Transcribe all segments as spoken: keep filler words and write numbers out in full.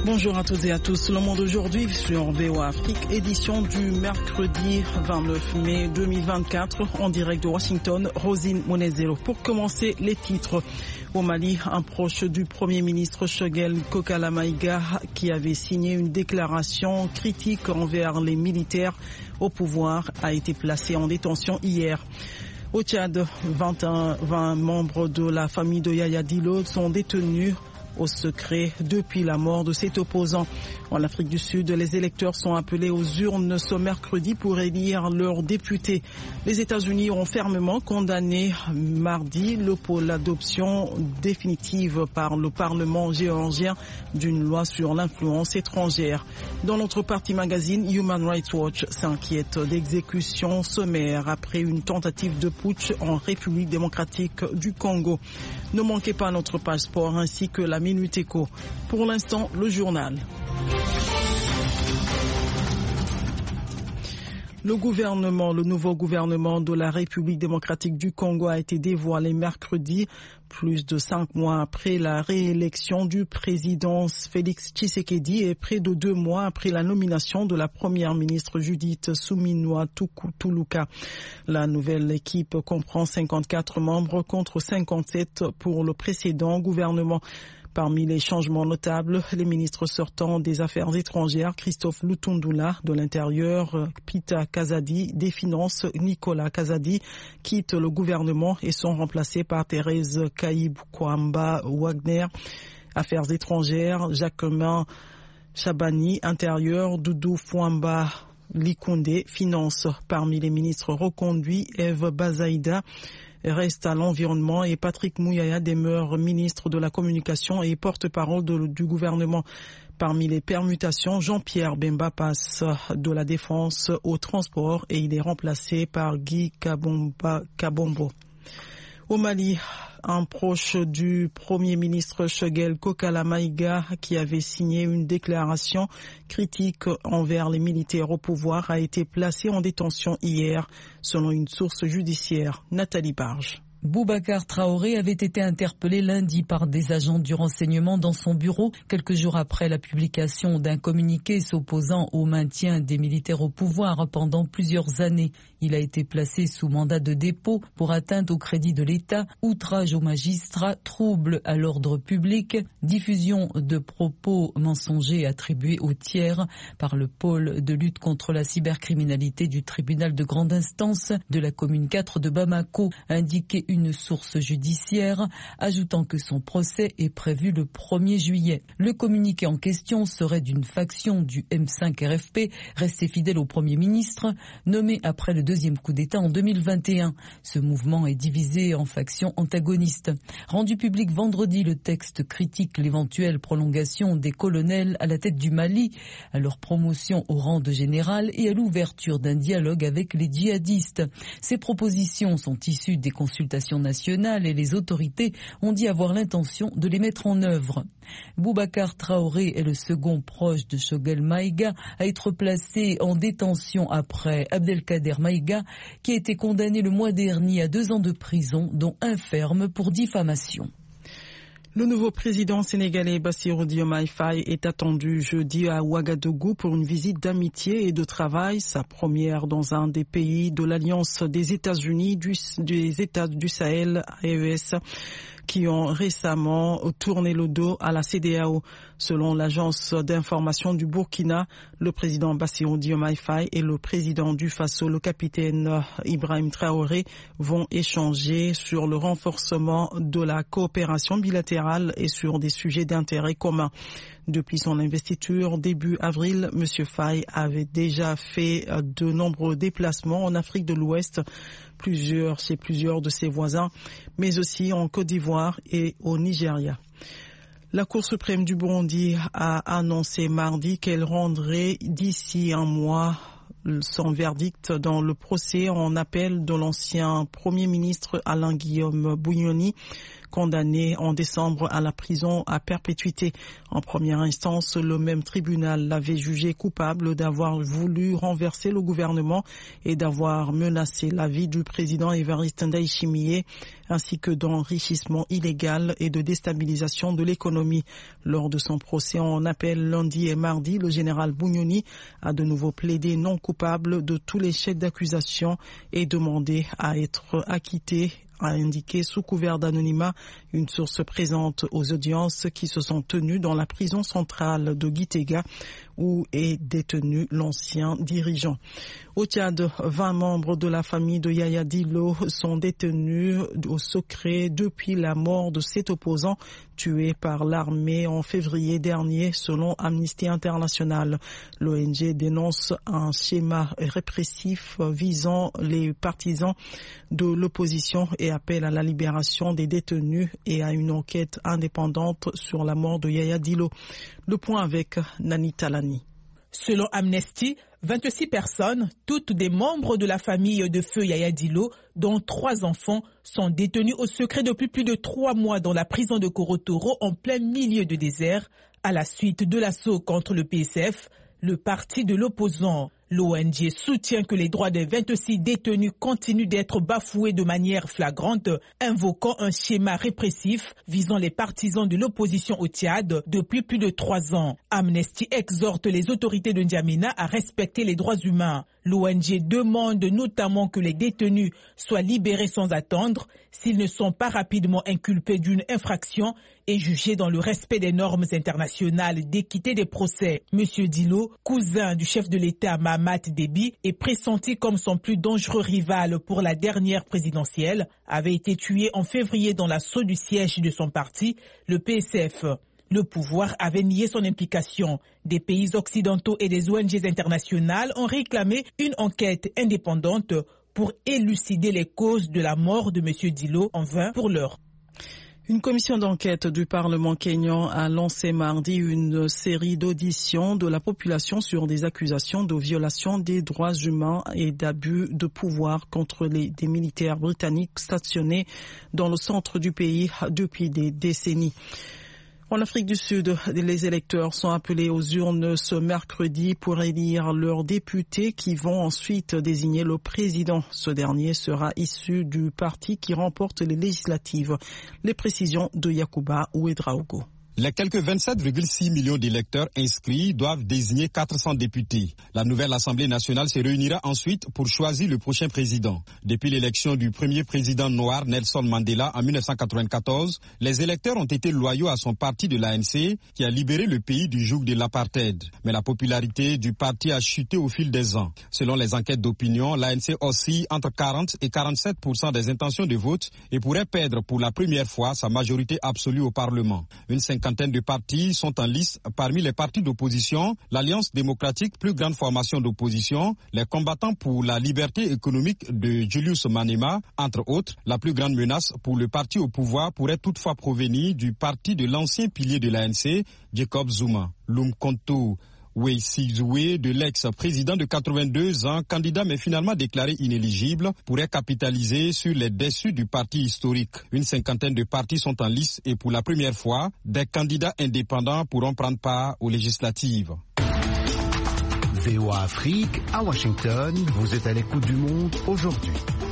Bonjour à toutes et à tous. Le monde aujourd'hui sur V O A Afrique, édition du mercredi vingt-neuf mai deux mille vingt-quatre, en direct de Washington, Rosine Monezero. Pour commencer, les titres. Au Mali, un proche du Premier ministre Choguel Kokala Maïga, qui avait signé une déclaration critique envers les militaires au pouvoir, a été placé en détention hier. Au Tchad, vingt et un, vingt membres de la famille de Yaya Dillo sont détenus au secret depuis la mort de cet opposant. En Afrique du Sud, les électeurs sont appelés aux urnes ce mercredi pour élire leurs députés. Les États-Unis ont fermement condamné mardi l'adoption définitive par le Parlement géorgien d'une loi sur l'influence étrangère. Dans notre partie magazine, Human Rights Watch s'inquiète d'exécutions sommaires après une tentative de putsch en République démocratique du Congo. Ne manquez pas notre page sport ainsi que la Minute Éco. Pour l'instant, le journal. Le gouvernement, le nouveau gouvernement de la République démocratique du Congo a été dévoilé mercredi, plus de cinq mois après la réélection du président Félix Tshisekedi et près de deux mois après la nomination de la première ministre Judith Suminwa Tuluka. La nouvelle équipe comprend cinquante-quatre membres contre cinquante-sept pour le précédent gouvernement. Parmi les changements notables, les ministres sortants des Affaires étrangères, Christophe Lutundula, de l'Intérieur, Pita Kazadi, des Finances, Nicolas Kazadi, quittent le gouvernement et sont remplacés par Thérèse Kaïb-Kwamba Wagner, Affaires étrangères, Jacquemin Chabani, Intérieur, Doudou Fouamba Likonde, Finances. Parmi les ministres reconduits, Eve Bazaïda reste à l'environnement et Patrick Mouyaya demeure ministre de la Communication et porte-parole de, du gouvernement. Parmi les permutations, Jean-Pierre Bemba passe de la défense au transport et il est remplacé par Guy Kabomba, Kabombo. Au Mali, un proche du Premier ministre Choguel Kokala Maïga, qui avait signé une déclaration critique envers les militaires au pouvoir, a été placé en détention hier, selon une source judiciaire. Nathalie Barge. Boubacar Traoré avait été interpellé lundi par des agents du renseignement dans son bureau, quelques jours après la publication d'un communiqué s'opposant au maintien des militaires au pouvoir pendant plusieurs années. Il a été placé sous mandat de dépôt pour atteinte au crédit de l'État, outrage aux magistrats, trouble à l'ordre public, diffusion de propos mensongers attribués aux tiers par le pôle de lutte contre la cybercriminalité du tribunal de grande instance de la commune quatre de Bamako, indiqué une source judiciaire, ajoutant que son procès est prévu le premier juillet. Le communiqué en question serait d'une faction du M cinq R F P, resté fidèle au Premier ministre, nommé après le deuxième coup d'État en deux mille vingt et un. Ce mouvement est divisé en factions antagonistes. Rendu public vendredi, le texte critique l'éventuelle prolongation des colonels à la tête du Mali, à leur promotion au rang de général et à l'ouverture d'un dialogue avec les djihadistes. Ces propositions sont issues des consultations nationales et les autorités ont dit avoir l'intention de les mettre en œuvre. Boubacar Traoré est le second proche de Choguel Maïga à être placé en détention après Abdelkader Maïga, qui a été condamné le mois dernier à deux ans de prison, dont un ferme pour diffamation. Le nouveau président sénégalais Bassirou Diomaye Faye est attendu jeudi à Ouagadougou pour une visite d'amitié et de travail, sa première dans un des pays de l'Alliance des États-Unis, du, des États du Sahel, A E S, qui ont récemment tourné le dos à la C D A O. Selon l'agence d'information du Burkina, le président Bassirou Diomaye Faye et le président du Faso, le capitaine Ibrahim Traoré, vont échanger sur le renforcement de la coopération bilatérale et sur des sujets d'intérêt commun. Depuis son investiture début avril, M. Faye avait déjà fait de nombreux déplacements en Afrique de l'Ouest, plusieurs chez plusieurs de ses voisins, mais aussi en Côte d'Ivoire et au Nigeria. La Cour suprême du Burundi a annoncé mardi qu'elle rendrait d'ici un mois son verdict dans le procès en appel de l'ancien Premier ministre Alain Guillaume Bunyoni condamné en décembre à la prison à perpétuité. En première instance, le même tribunal l'avait jugé coupable d'avoir voulu renverser le gouvernement et d'avoir menacé la vie du président Évariste Ndayishimiye, ainsi que d'enrichissement illégal et de déstabilisation de l'économie. Lors de son procès en appel lundi et mardi, le général Bougnoni a de nouveau plaidé non coupable de tous les chefs d'accusation et demandé à être acquitté, a indiqué sous couvert d'anonymat une source présente aux audiences qui se sont tenues dans la prison centrale de Gitega où est détenu l'ancien dirigeant. Au Tchad, vingt membres de la famille de Yaya Dillo sont détenus au secret depuis la mort de sept opposants tués par l'armée en février dernier, selon Amnesty International. L'O N G dénonce un schéma répressif visant les partisans de l'opposition et appelle à la libération des détenus et à une enquête indépendante sur la mort de Yaya Dillo. Le point avec Nani Talani. Selon Amnesty, vingt-six personnes, toutes des membres de la famille de feu Yaya Dillo, dont trois enfants, sont détenus au secret depuis plus de trois mois dans la prison de Korotoro en plein milieu de désert, à la suite de l'assaut contre le P S F, le parti de l'opposant. L'O N G soutient que les droits des vingt-six détenus continuent d'être bafoués de manière flagrante, invoquant un schéma répressif visant les partisans de l'opposition au Tchad depuis plus de trois ans. Amnesty exhorte les autorités de N'Djamena à respecter les droits humains. L'O N G demande notamment que les détenus soient libérés sans attendre s'ils ne sont pas rapidement inculpés d'une infraction et jugés dans le respect des normes internationales d'équité des procès. Monsieur Dillo, cousin du chef de l'État Mahamat Déby et pressenti comme son plus dangereux rival pour la dernière présidentielle, avait été tué en février dans l'assaut du siège de son parti, le P S F. Le pouvoir avait nié son implication. Des pays occidentaux et des O N G internationales ont réclamé une enquête indépendante pour élucider les causes de la mort de M. Dillo, en vain pour l'heure. Une commission d'enquête du Parlement kényan a lancé mardi une série d'auditions de la population sur des accusations de violation des droits humains et d'abus de pouvoir contre les, des militaires britanniques stationnés dans le centre du pays depuis des décennies. En Afrique du Sud, les électeurs sont appelés aux urnes ce mercredi pour élire leurs députés qui vont ensuite désigner le président. Ce dernier sera issu du parti qui remporte les législatives. Les précisions de Yacouba Ouedraogo. Les quelques vingt-sept virgule six millions d'électeurs inscrits doivent désigner quatre cents députés. La nouvelle Assemblée nationale se réunira ensuite pour choisir le prochain président. Depuis l'élection du premier président noir Nelson Mandela en mille neuf cent quatre-vingt-quatorze, les électeurs ont été loyaux à son parti de l'A N C qui a libéré le pays du joug de l'apartheid. Mais la popularité du parti a chuté au fil des ans. Selon les enquêtes d'opinion, l'A N C oscille entre quarante et quarante-sept pour cent des intentions de vote et pourrait perdre pour la première fois sa majorité absolue au Parlement. Une cinquantaine de partis sont en lice parmi les partis d'opposition, l'Alliance démocratique, plus grande formation d'opposition, les combattants pour la liberté économique de Julius Malema, entre autres. La plus grande menace pour le parti au pouvoir pourrait toutefois provenir du parti de l'ancien pilier de l'A N C, Jacob Zuma. Lumkonto Weisizwe, de l'ex-président de quatre-vingt-deux ans, candidat mais finalement déclaré inéligible, pourrait capitaliser sur les déçus du parti historique. Une cinquantaine de partis sont en lice et pour la première fois, des candidats indépendants pourront prendre part aux législatives. V O A Afrique, à Washington, vous êtes à l'écoute du monde aujourd'hui.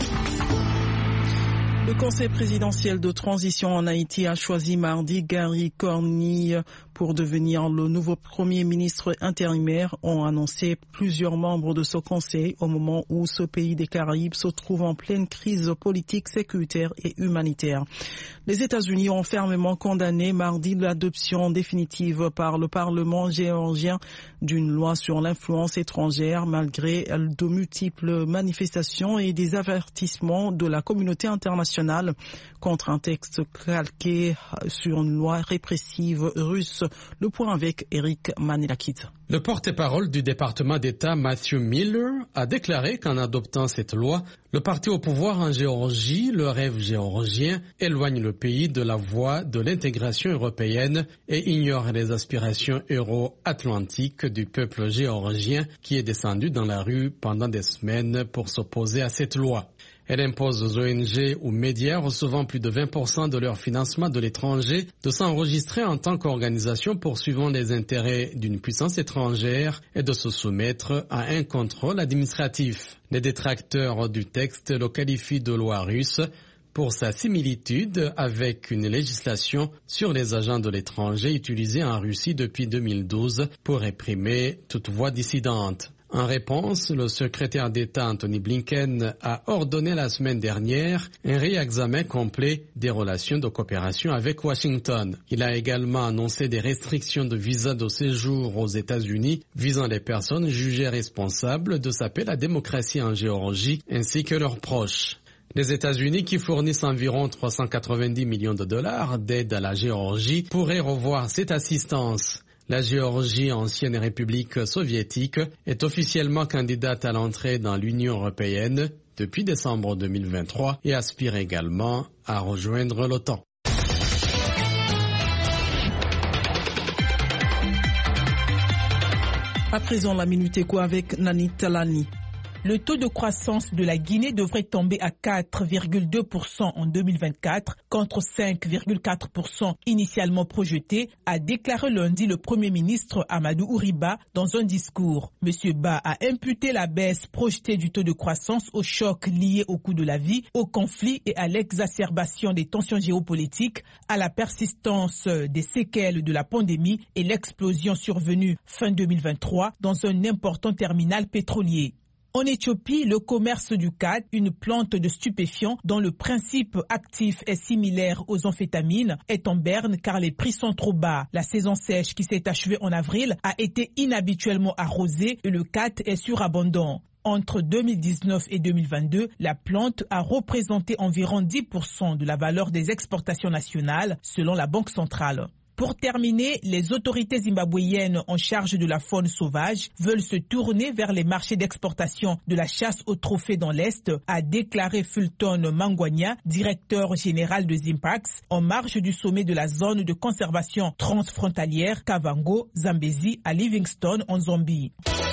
Le Conseil présidentiel de transition en Haïti a choisi mardi Gary Cornille pour devenir le nouveau Premier ministre intérimaire, ont annoncé plusieurs membres de ce conseil au moment où ce pays des Caraïbes se trouve en pleine crise politique, sécuritaire et humanitaire. Les États-Unis ont fermement condamné mardi l'adoption définitive par le Parlement géorgien d'une loi sur l'influence étrangère malgré de multiples manifestations et des avertissements de la communauté internationale contre un texte calqué sur une loi répressive russe. Le point avec Eric Manilakit. Le porte-parole du département d'État Matthew Miller a déclaré qu'en adoptant cette loi, le parti au pouvoir en Géorgie, le rêve géorgien, éloigne le pays de la voie de l'intégration européenne et ignore les aspirations euro-atlantiques du peuple géorgien qui est descendu dans la rue pendant des semaines pour s'opposer à cette loi. Elle impose aux O N G ou médias recevant plus de vingt pour cent de leur financement de l'étranger de s'enregistrer en tant qu'organisation poursuivant les intérêts d'une puissance étrangère et de se soumettre à un contrôle administratif. Les détracteurs du texte le qualifient de loi russe pour sa similitude avec une législation sur les agents de l'étranger utilisée en Russie depuis deux mille douze pour réprimer toute voix dissidente. En réponse, le secrétaire d'État Anthony Blinken a ordonné la semaine dernière un réexamen complet des relations de coopération avec Washington. Il a également annoncé des restrictions de visa de séjour aux États-Unis visant les personnes jugées responsables de saper la démocratie en Géorgie ainsi que leurs proches. Les États-Unis, qui fournissent environ trois cent quatre-vingt-dix millions de dollars d'aide à la Géorgie, pourraient revoir cette assistance. La Géorgie, ancienne république soviétique, est officiellement candidate à l'entrée dans l'Union européenne depuis décembre deux mille vingt-trois et aspire également à rejoindre l'OTAN. À présent, la Minute Éco avec Nani Talani. Le taux de croissance de la Guinée devrait tomber à quatre virgule deux pour cent en deux mille vingt-quatre contre cinq virgule quatre pour cent initialement projeté, a déclaré lundi le Premier ministre Amadou Ouriba dans un discours. M. Ba a imputé la baisse projetée du taux de croissance au choc lié au coût de la vie, au conflit et à l'exacerbation des tensions géopolitiques, à la persistance des séquelles de la pandémie et l'explosion survenue fin deux mille vingt-trois dans un important terminal pétrolier. En Éthiopie, le commerce du khat, une plante de stupéfiants dont le principe actif est similaire aux amphétamines, est en berne car les prix sont trop bas. La saison sèche qui s'est achevée en avril a été inhabituellement arrosée et le khat est surabondant. Entre deux mille dix-neuf et deux mille vingt-deux, la plante a représenté environ dix pour cent de la valeur des exportations nationales, selon la Banque centrale. Pour terminer, les autorités zimbabwéennes en charge de la faune sauvage veulent se tourner vers les marchés d'exportation de la chasse aux trophées dans l'Est, a déclaré Fulton Mangwanya, directeur général de Zimpax, en marge du sommet de la zone de conservation transfrontalière Kavango, Zambézie à Livingstone en Zambie.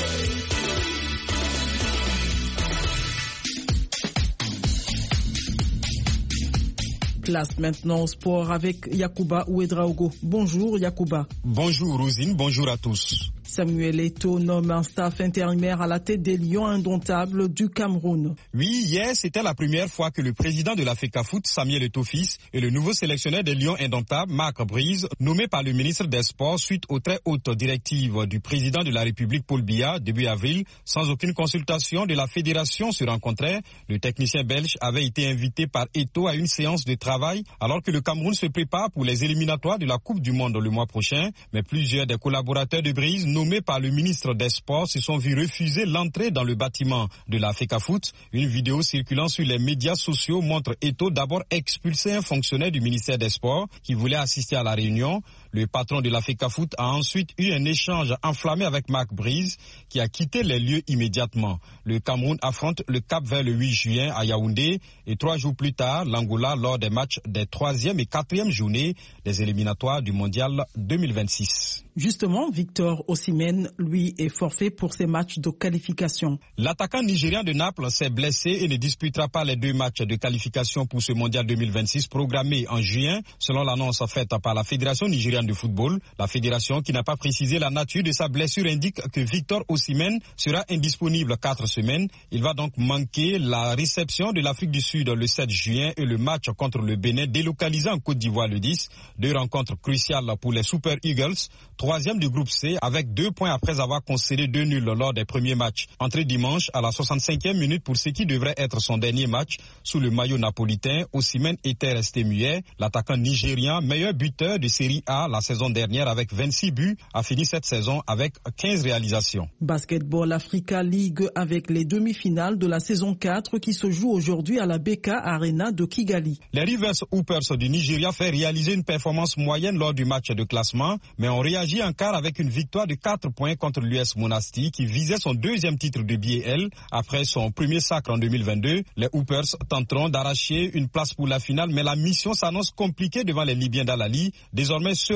Place maintenant au sport avec Yacouba Ouedraogo. Bonjour Yacouba. Bonjour Rosine, bonjour à tous. Samuel Eto'o nomme un staff intérimaire à la tête des Lions indomptables du Cameroun. Oui, hier, c'était la première fois que le président de la FECAFOOT, Samuel Eto'o fils, et le nouveau sélectionneur des Lions indomptables, Marc Brise, nommé par le ministre des Sports suite aux très hautes directives du président de la République, Paul Biya, début avril, sans aucune consultation de la fédération, se rencontraient. Le technicien belge avait été invité par Eto'o à une séance de travail alors que le Cameroun se prépare pour les éliminatoires de la Coupe du Monde le mois prochain. Mais plusieurs des collaborateurs de Brise, nommés par le ministre des Sports, se sont vus refuser l'entrée dans le bâtiment de la FECAFOOT. Une vidéo circulant sur les médias sociaux montre Eto'o d'abord expulser un fonctionnaire du ministère des Sports qui voulait assister à la réunion. Le patron de la FECAFOOT a ensuite eu un échange enflammé avec Marc Brise qui a quitté les lieux immédiatement. Le Cameroun affronte le Cap-Vert le huit juin à Yaoundé et trois jours plus tard l'Angola lors des matchs des troisième et quatrième journées des éliminatoires du Mondial deux mille vingt-six. Justement, Victor Osimhen, lui, est forfait pour ses matchs de qualification. L'attaquant nigérian de Naples s'est blessé et ne disputera pas les deux matchs de qualification pour ce Mondial deux mille vingt-six programmé en juin, selon l'annonce faite par la Fédération nigériane de football. La fédération, qui n'a pas précisé la nature de sa blessure, indique que Victor Osimhen sera indisponible quatre semaines. Il va donc manquer la réception de l'Afrique du Sud le sept juin et le match contre le Bénin délocalisé en Côte d'Ivoire le dix. Deux rencontres cruciales pour les Super Eagles, troisième du groupe C, avec deux points après avoir concédé deux nuls lors des premiers matchs. Entré dimanche à la soixante-cinquième minute pour ce qui devrait être son dernier match sous le maillot napolitain, Osimhen était resté muet. L'attaquant nigérian, meilleur buteur de Série A la saison dernière avec vingt-six buts, a fini cette saison avec quinze réalisations. Basketball Africa League avec les demi-finales de la saison quatre qui se jouent aujourd'hui à la B K Arena de Kigali. Les Rivers Hoopers du Nigeria fait réaliser une performance moyenne lors du match de classement, mais ont réagi en quart avec une victoire de quatre points contre l'U S Monastir qui visait son deuxième titre de B L. Après son premier sacre en deux mille vingt-deux, les Hoopers tenteront d'arracher une place pour la finale, mais la mission s'annonce compliquée devant les Libyens d'Al-Ali. Désormais, seul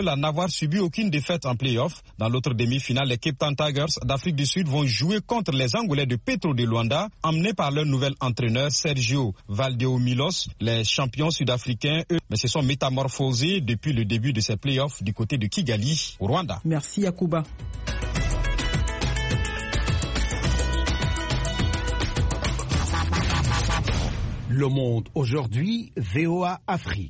semble n'avoir subi aucune défaite en play-off. Dans l'autre demi-finale, les Cape Town Tigers d'Afrique du Sud vont jouer contre les Angolais de Petro de Luanda, emmenés par leur nouvel entraîneur Sergio Valdeomilos. Les champions sud-africains, eux, mais se sont métamorphosés depuis le début de ces play-offs du côté de Kigali, au Rwanda. Merci Yacouba. Le Monde aujourd'hui, V O A Afrique.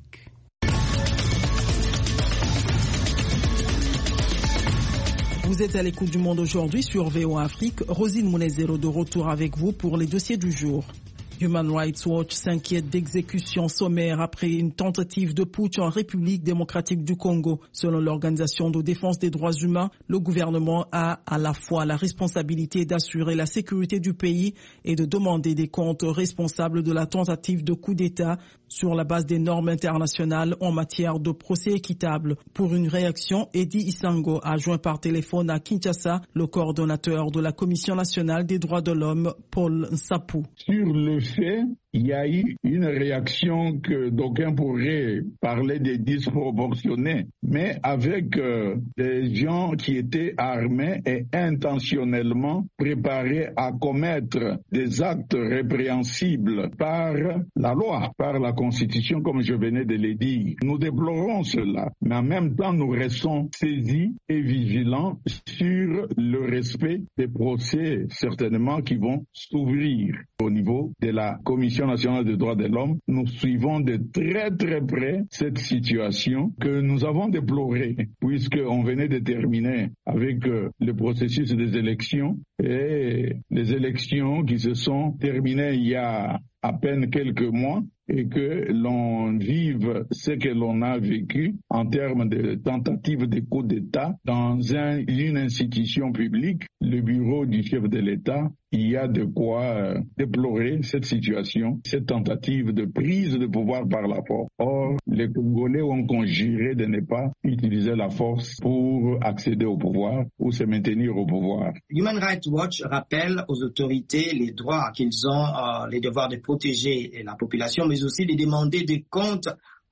Vous êtes à l'écoute du Monde aujourd'hui sur V O A Afrique. Rosine Mounezero de retour avec vous pour les dossiers du jour. Human Rights Watch s'inquiète d'exécutions sommaires après une tentative de putsch en République démocratique du Congo. Selon l'Organisation de défense des droits humains, le gouvernement a à la fois la responsabilité d'assurer la sécurité du pays et de demander des comptes aux responsables de la tentative de coup d'État sur la base des normes internationales en matière de procès équitable. Pour une réaction, Eddie Isango a joint par téléphone à Kinshasa le coordonnateur de la Commission nationale des droits de l'homme, Paul Nsapou. Sur le fait, il y a eu une réaction que d'aucuns pourraient parler de disproportionnée, mais avec euh, des gens qui étaient armés et intentionnellement préparés à commettre des actes répréhensibles par la loi, par la Constitution, comme je venais de le dire. Nous déplorons cela, mais en même temps, nous restons saisis et vigilants sur le respect des procès, certainement, qui vont s'ouvrir au niveau de la Commission nationale des droits de l'homme. Nous suivons de très très près cette situation que nous avons déplorée, puisqu'on venait de terminer avec euh, le processus des élections et les élections qui se sont terminées il y a à peine quelques mois et que l'on vive ce que l'on a vécu en termes de tentative de coup d'État dans un, une institution publique, le bureau du chef de l'État. Il y a de quoi euh, déplorer cette situation, cette tentative de prise de pouvoir par la force. Or, les Congolais ont conjuré de ne pas utiliser la force pour accéder au pouvoir ou se maintenir au pouvoir. Human Rights Watch rappelle aux autorités les droits qu'ils ont, euh, les devoirs de protéger la population, mais aussi de demander des comptes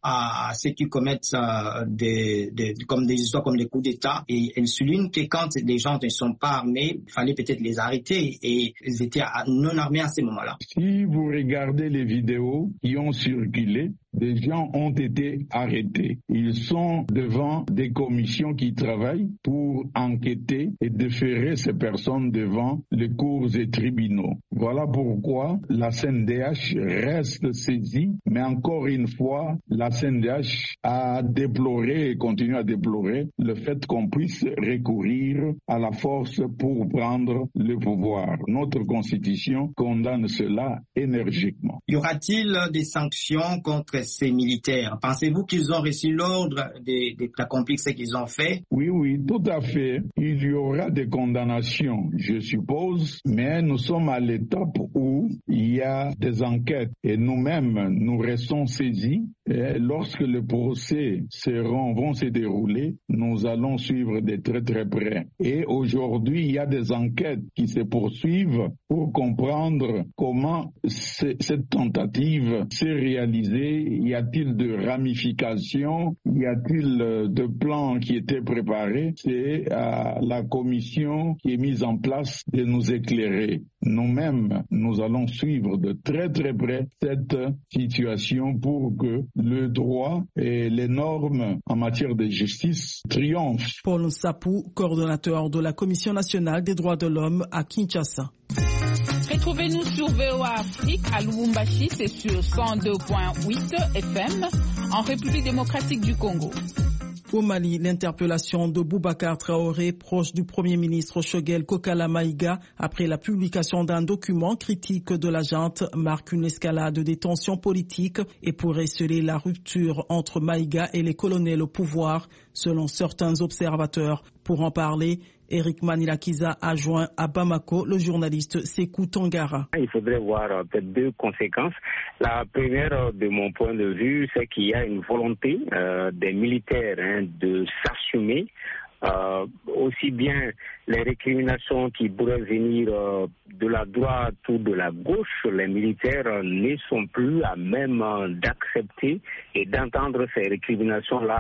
à ceux qui commettent euh, des, des, comme des histoires comme des coups d'État. Et elle souligne que quand les gens ne sont pas armés, il fallait peut-être les arrêter et ils étaient non armés à ce moment-là. Si vous regardez les vidéos qui ont circulé, des gens ont été arrêtés. Ils sont devant des commissions qui travaillent pour enquêter et déférer ces personnes devant les cours et tribunaux. Voilà pourquoi la C N D H reste saisie, mais encore une fois, la C N D H a déploré et continue à déplorer le fait qu'on puisse recourir à la force pour prendre le pouvoir. Notre Constitution condamne cela énergiquement. Y aura-t-il des sanctions contre ces militaires? Pensez-vous qu'ils ont reçu l'ordre d'accomplir ce qu'ils ont fait? Oui, oui, tout à fait. Il y aura des condamnations, je suppose, mais nous sommes à l'étape où il y a des enquêtes et nous-mêmes, nous restons saisis. Et lorsque les procès seront, vont se dérouler, nous allons suivre de très très près. Et aujourd'hui, il y a des enquêtes qui se poursuivent pour comprendre comment cette tentative s'est réalisée. Y a-t-il de ramifications? Y a-t-il de plans qui étaient préparés? C'est à la commission qui est mise en place de nous éclairer. Nous-mêmes, nous allons suivre de très très près cette situation pour que le droit et les normes en matière de justice triomphent. Paul Nsapou, coordonnateur de la Commission nationale des droits de l'homme à Kinshasa. Retrouvez-nous sur V O A Afrique à Lubumbashi, c'est sur cent deux virgule huit F M en République démocratique du Congo. Au Mali, l'interpellation de Boubacar Traoré, proche du Premier ministre Choguel Kokala Maïga, après la publication d'un document critique de la junte, marque une escalade des tensions politiques et pourrait sceller la rupture entre Maïga et les colonels au pouvoir, selon certains observateurs. Pour en parler, Eric Manilakiza a joint à Bamako le journaliste Sekou Tangara. Il faudrait voir euh, peut-être deux conséquences. La première, euh, de mon point de vue, c'est qu'il y a une volonté euh, des militaires hein, de s'assumer. Euh, aussi bien les récriminations qui pourraient venir euh, de la droite ou de la gauche, les militaires euh, ne sont plus à même euh, d'accepter et d'entendre ces récriminations-là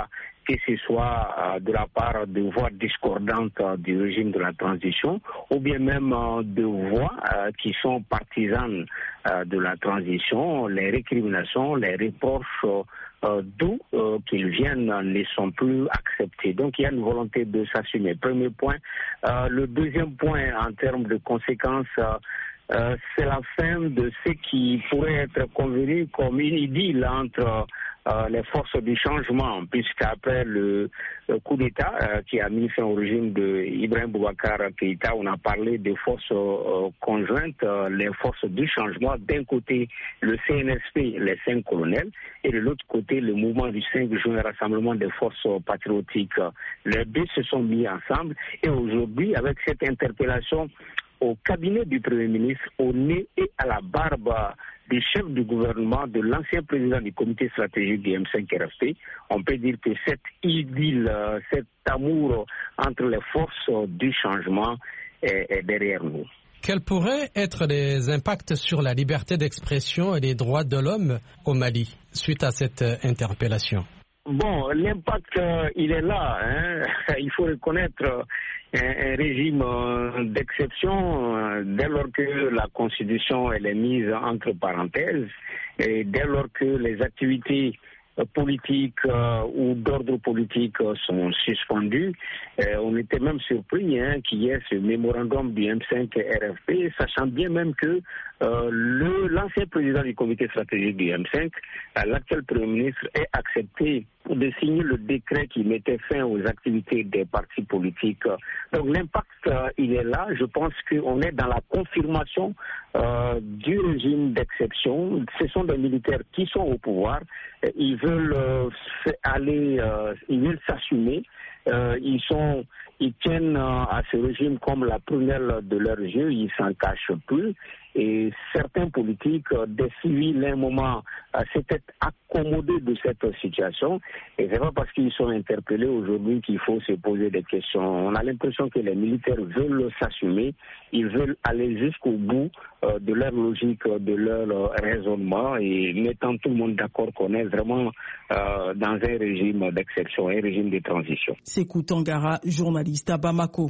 que ce soit euh, de la part de voix discordantes euh, du régime de la transition, ou bien même euh, de voix euh, qui sont partisanes euh, de la transition. Les récriminations, les reproches euh, euh, d'où euh, qu'ils viennent euh, ne sont plus acceptés. Donc il y a une volonté de s'assumer. Premier point. Euh, le deuxième point en termes de conséquences, euh, euh, c'est la fin de ce qui pourrait être convenu comme une idylle entre euh, les forces du changement, puisqu'après le, le coup d'État euh, qui a mis fin au régime de Ibrahim Boubacar Keïta, on a parlé des forces euh, conjointes, euh, les forces du changement. D'un côté, le C N S P, les cinq colonels, et de l'autre côté, le mouvement du cinq juin, rassemblement des forces patriotiques. Les deux se sont mis ensemble, et aujourd'hui, avec cette interpellation au cabinet du Premier ministre, au nez et à la barbe du chef du gouvernement, de l'ancien président du comité stratégique du M cinq R F P, on peut dire que cette idylle, cet amour entre les forces du changement est, est derrière nous. Quels pourraient être les impacts sur la liberté d'expression et les droits de l'homme au Mali suite à cette interpellation? Bon, l'impact, euh, il est là. Hein. Il faut reconnaître euh, un, un régime euh, d'exception euh, dès lors que la Constitution elle est mise entre parenthèses et dès lors que les activités euh, politiques euh, ou d'ordre politique euh, sont suspendues. Euh, on était même surpris hein, qu'il y ait ce mémorandum du M cinq R F P, sachant bien même que Euh, le, l'ancien président du comité stratégique du M cinq, euh, l'actuel Premier ministre, ait accepté de signer le décret qui mettait fin aux activités des partis politiques. Donc l'impact, euh, il est là. Je pense qu'on est dans la confirmation euh, du régime d'exception. Ce sont des militaires qui sont au pouvoir. Ils veulent euh, aller, euh, ils veulent s'assumer. Euh, ils sont, ils tiennent euh, à ce régime comme la prunelle de leurs yeux. Ils s'en cachent plus. Et certains politiques, euh, des civils, à un moment, euh, s'étaient accommodés de cette situation. Et c'est pas parce qu'ils sont interpellés aujourd'hui qu'il faut se poser des questions. On a l'impression que les militaires veulent s'assumer. Ils veulent aller jusqu'au bout euh, de leur logique, de leur euh, raisonnement, et mettant tout le monde d'accord qu'on est vraiment euh, dans un régime d'exception, un régime de transition. Sékou Tangara, journaliste à Bamako.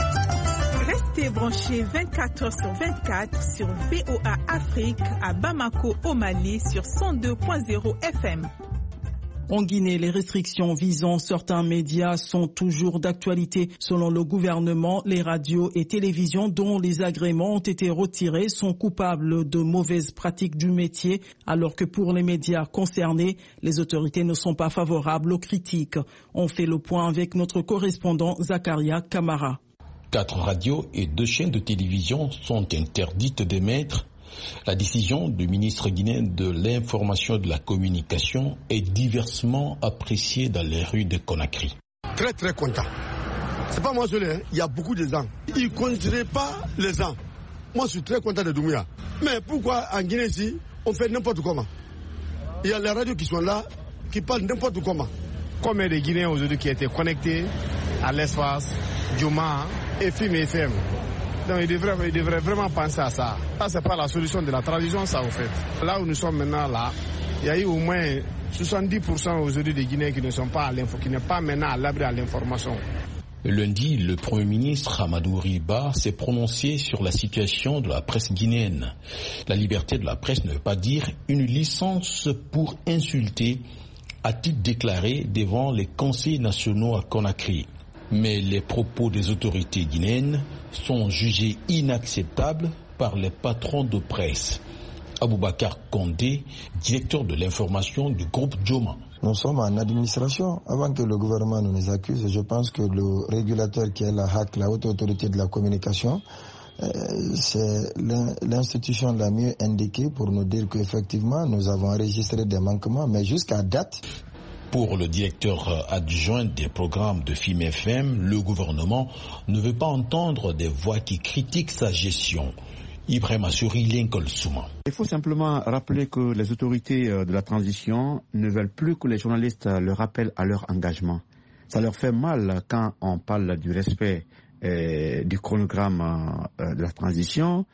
Restez branchés vingt-quatre heures sur vingt-quatre sur V O A Afrique à Bamako au Mali sur cent deux point zéro F M. En Guinée, les restrictions visant certains médias sont toujours d'actualité. Selon le gouvernement, les radios et télévisions dont les agréments ont été retirés sont coupables de mauvaises pratiques du métier, alors que pour les médias concernés, les autorités ne sont pas favorables aux critiques. On fait le point avec notre correspondant Zakaria Kamara. Quatre radios et deux chaînes de télévision sont interdites d'émettre. La décision du ministre guinéen de l'information et de la communication est diversement appréciée dans les rues de Conakry. Très très content. C'est pas moi seul, hein. Il y a beaucoup de gens. Ils ne considèrent pas les gens. Moi je suis très content de Doumbouya. Mais pourquoi en Guinée ici, on fait n'importe comment? Il y a les radios qui sont là, qui parlent n'importe comment. Combien de Guinéens aujourd'hui qui étaient connectés à l'espace, Djouma et F I M F M? Donc il devrait, il devrait vraiment penser à ça. Ça, c'est pas la solution de la transition, ça, au fait. Là où nous sommes maintenant, là, il y a eu au moins soixante-dix pour cent aujourd'hui des Guinéens qui ne sont pas à l'info, qui n'est pas maintenant à l'abri à l'information. Lundi, le Premier ministre Amadou Riba s'est prononcé sur la situation de la presse guinéenne. La liberté de la presse ne veut pas dire une licence pour insulter, a-t-il déclaré devant les conseils nationaux à Conakry. Mais les propos des autorités guinéennes sont jugés inacceptables par les patrons de presse. Aboubakar Condé, directeur de l'information du groupe Djoma. Nous sommes en administration. Avant que le gouvernement nous les accuse, je pense que le régulateur qui est la H A C, la haute autorité de la communication, euh, c'est l'institution la mieux indiquée pour nous dire qu'effectivement nous avons enregistré des manquements, mais jusqu'à date. Pour le directeur adjoint des programmes de F I M F M, le gouvernement ne veut pas entendre des voix qui critiquent sa gestion. Ibrahim Assouri, Lincoln Souma. Il faut simplement rappeler que les autorités de la transition ne veulent plus que les journalistes le rappellent à leur engagement. Ça leur fait mal quand on parle du respect euh, du chronogramme euh, de la transition.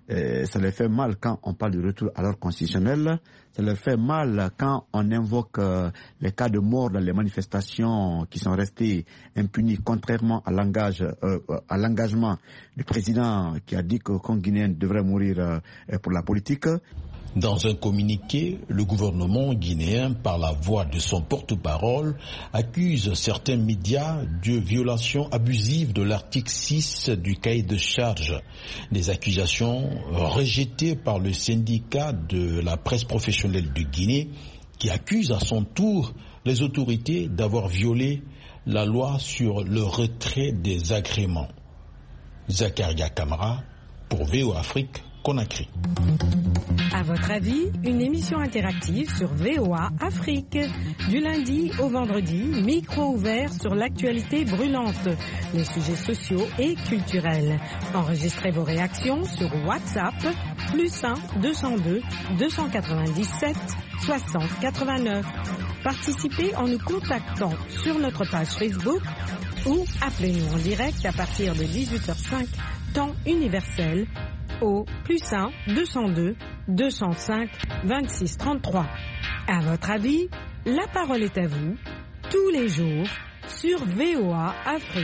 Euh, ça leur fait mal quand on parle de retour à l'ordre constitutionnel. Ça leur fait mal quand on invoque euh, les cas de mort dans les manifestations qui sont restés impunis, contrairement à l'engage, euh, à l'engagement du président qui a dit que Congo guinéen devrait mourir euh, pour la politique. Dans un communiqué, le gouvernement guinéen, par la voix de son porte-parole, accuse certains médias de violation abusive de l'article six du cahier de charges. Des accusations rejetées par le syndicat de la presse professionnelle de Guinée, qui accuse à son tour les autorités d'avoir violé la loi sur le retrait des agréments. Zakaria Kamara, pour V O A Afrique, Conakry. À votre avis, une émission interactive sur V O A Afrique. Du lundi au vendredi, micro ouvert sur l'actualité brûlante, les sujets sociaux et culturels. Enregistrez vos réactions sur WhatsApp, plus un deux cent deux deux cent quatre-vingt-dix-sept soixante quatre-vingt-neuf. Participez en nous contactant sur notre page Facebook ou appelez-nous en direct à partir de dix-huit heures cinq, temps universel, au plus un deux cent deux deux cent cinq vingt-six trente-trois. À votre avis, la parole est à vous, tous les jours, sur V O A Afrique.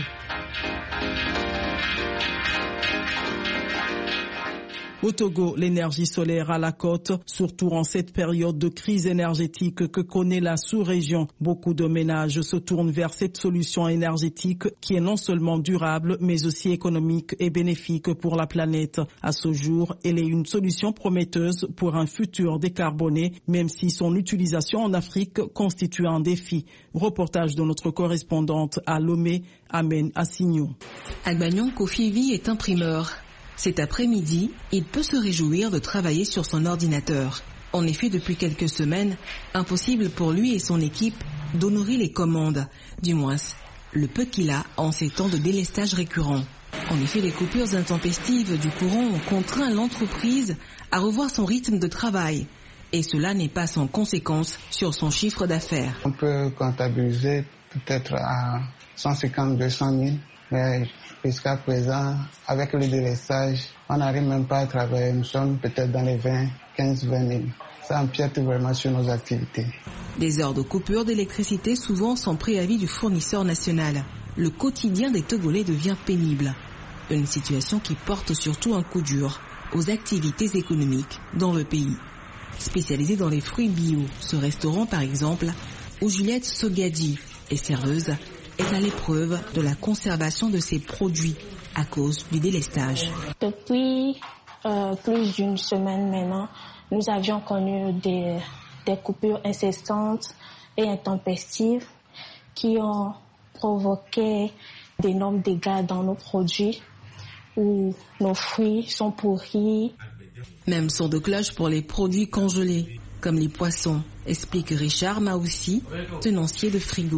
Au Togo, l'énergie solaire à la cote, surtout en cette période de crise énergétique que connaît la sous-région. Beaucoup de ménages se tournent vers cette solution énergétique qui est non seulement durable, mais aussi économique et bénéfique pour la planète. À ce jour, elle est une solution prometteuse pour un futur décarboné, même si son utilisation en Afrique constitue un défi. Reportage de notre correspondante à Lomé, Amen Assignon. Agbagnon Kofivi est imprimeur. Cet après-midi, il peut se réjouir de travailler sur son ordinateur. En effet, depuis quelques semaines, impossible pour lui et son équipe d'honorer les commandes, du moins le peu qu'il a en ces temps de délestage récurrent. En effet, les coupures intempestives du courant ont contraint l'entreprise à revoir son rythme de travail. Et cela n'est pas sans conséquence sur son chiffre d'affaires. On peut comptabiliser peut-être à cent cinquante à deux cent mille, mais jusqu'à présent, avec le délestage, on n'arrive même pas à travailler. Nous sommes peut-être dans les vingt, quinze, vingt mille. Ça empiète vraiment sur nos activités. Des heures de coupure d'électricité, souvent sans préavis du fournisseur national. Le quotidien des Togolais devient pénible. Une situation qui porte surtout un coup dur aux activités économiques dans le pays. Spécialisé dans les fruits bio, ce restaurant par exemple, où Juliette Sogadi est serveuse, est à l'épreuve de la conservation de ses produits à cause du délestage. Depuis euh, plus d'une semaine maintenant, nous avions connu des, des coupures incessantes et intempestives qui ont provoqué d'énormes dégâts dans nos produits, où nos fruits sont pourris. Même son de cloche pour les produits congelés, comme les poissons, explique Richard Maoussi, tenancier de frigo.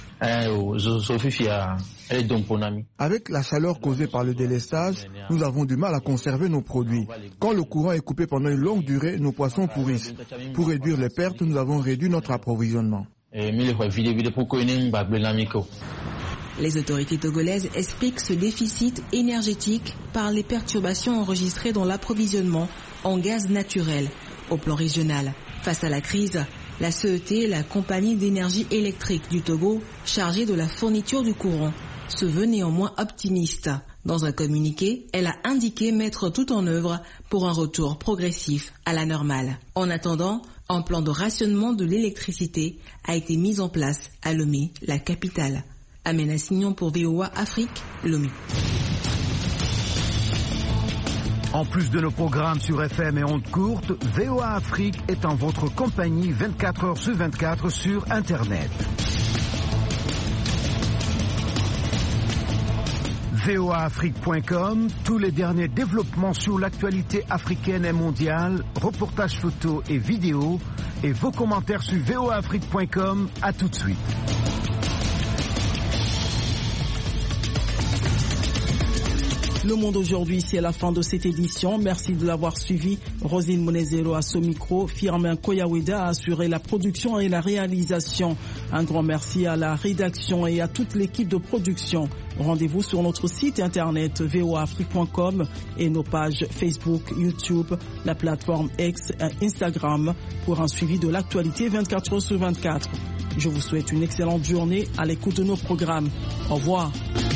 Avec la chaleur causée par le délestage, nous avons du mal à conserver nos produits. Quand le courant est coupé pendant une longue durée, nos poissons pourrissent. Pour réduire les pertes, nous avons réduit notre approvisionnement. Les autorités togolaises expliquent ce déficit énergétique par les perturbations enregistrées dans l'approvisionnement en gaz naturel au plan régional. Face à la crise, la C E T, la compagnie d'énergie électrique du Togo, chargée de la fourniture du courant, se veut néanmoins optimiste. Dans un communiqué, elle a indiqué mettre tout en œuvre pour un retour progressif à la normale. En attendant, un plan de rationnement de l'électricité a été mis en place à Lomé, la capitale. Amena Signon pour V O A Afrique, Lomé. En plus de nos programmes sur F M et ondes courtes, V O A Afrique est en votre compagnie vingt-quatre heures sur vingt-quatre sur Internet. V O A Afrique point com, tous les derniers développements sur l'actualité africaine et mondiale, reportages photos et vidéos, et vos commentaires sur V O A Afrique point com. À tout de suite. Le Monde aujourd'hui, c'est la fin de cette édition. Merci de l'avoir suivi. Rosine Monezero à ce micro. Firmin Koyaweda a assuré la production et la réalisation. Un grand merci à la rédaction et à toute l'équipe de production. Rendez-vous sur notre site internet v o a afrique point com et nos pages Facebook, YouTube, la plateforme X et Instagram pour un suivi de l'actualité vingt-quatre heures sur vingt-quatre. Je vous souhaite une excellente journée à l'écoute de nos programmes. Au revoir.